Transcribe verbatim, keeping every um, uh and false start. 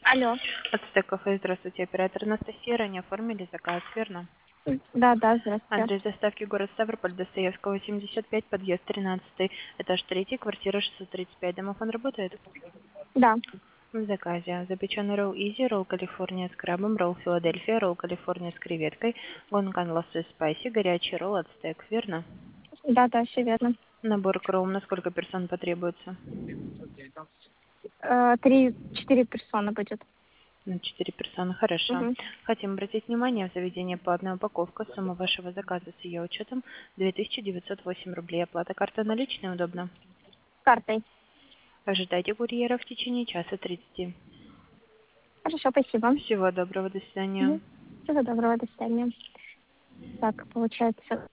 Алло. Ацтек кафе, здравствуйте, оператор Анастасия, ранее оформили заказ, верно? Да, да, здравствуйте. Адрес доставки город Ставрополь, Достоевского, семьдесят пять, подъезд тринадцатый, этаж третий, квартира шестьсот тридцать пять. Домофон работает? Да. В заказе запеченный ролл Изи, ролл Калифорния с крабом, ролл Филадельфия, ролл Калифорния с креветкой, гонкан лосось спайси, горячий ролл Ацтек, верно? Да, да, все верно. Набор кром на сколько персон потребуется? Э, Три, четыре персоны будет. На четыре персоны, хорошо. Угу. Хотим обратить внимание, в заведении платная упаковка, сумма вашего заказа с ее учетом две тысячи девятьсот восемь рублей. Оплата картой наличной удобно. Картой. Ожидайте курьера в течение часа тридцати. Хорошо, спасибо. Всего доброго, до свидания. Угу. Всего доброго, до свидания. Так, получается,